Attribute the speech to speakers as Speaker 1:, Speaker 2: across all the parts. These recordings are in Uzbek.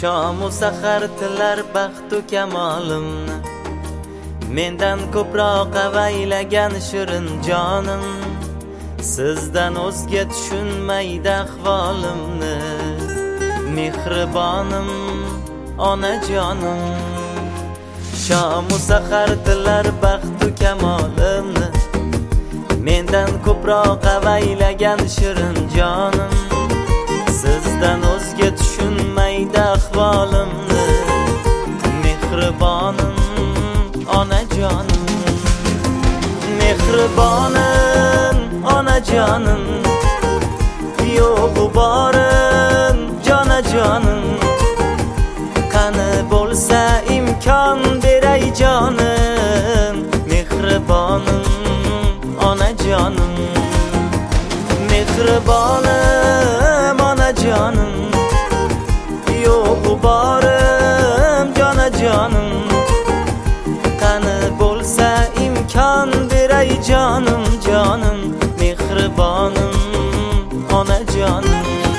Speaker 1: Shamu sahar tilar baxtu kamolimni, mendan ko'proq avaylagan shirin jonim, sizdan o'zga tushunmaydi ahvolimni. Mehribonim, onajonim, shamu sahar tilar baxtu kamolimni, mendan ko'proq avaylagan shirin jonim, sizdan o'zga tushunmaydi ahvolimni. Mehribonim, onajonim, mehribonim, onajonim, yo'g'u borim jonajonim, qani bo'lsa imkon beray jonim. Mehribonim, onajonim, mehribonim, onajonim, yo'g'u borim jonajonim, qani bo'lsa imkon beray jonim, jonim. Mehribonim, onajonim.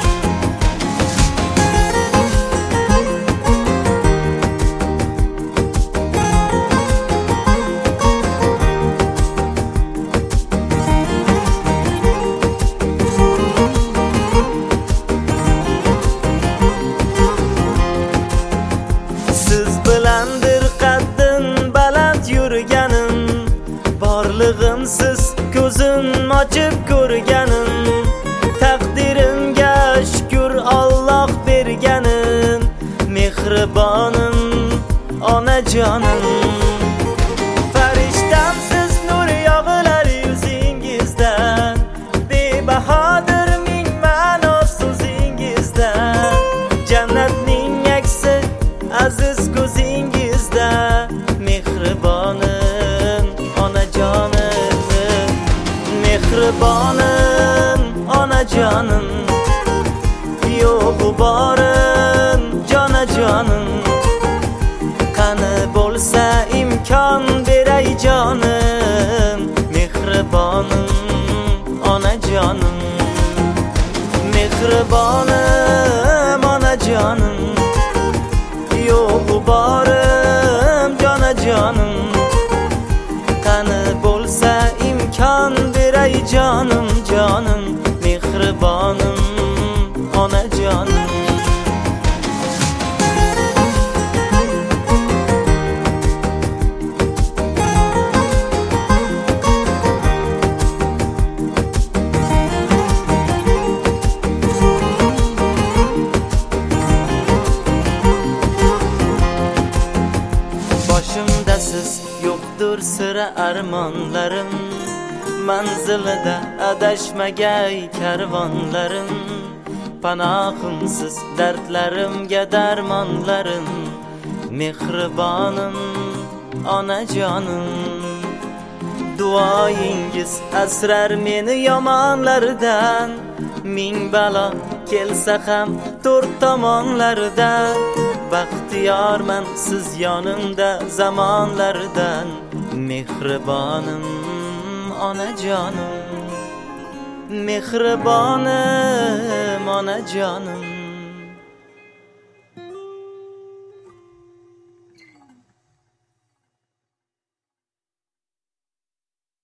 Speaker 1: Siz bilandir qaddim baland yurganim, borlig'imsiz ko'zim ochib ko'rganim, taqdirimga shukr Alloh berganim. Mehribonim, onajonim, farishtamsiz nur yog'ilar yuzingizdan, bebahodir ming ma'no so'zingizdan, jannatning aksi aziz ko'zingizda. Mehribonim, onajonim, mehribonim, onajonim, yo'g'u borim jonajonim, qani bo'lsa imkon beray jonim. Mehribonim, onajonim, mehribonim, onajonim, yo'g'u borim jonajonim, qani bo'lsa imkon beray jonim, jonim. Mehribonim, onajonim. Boshimda siz yo'qdir sira armonlarim, manzilida adashmagay karvonlarim, panohimsiz dardlarimga darmonlarim. Mehribonim, onajonim, duoyingiz asrar meni yomonlardan, ming balo kelsa ham to'rt tomonlardan. Baxtiyorman siz yonimda zamonlardan. Mehribonim, onajonim, mehribonim, onajonim.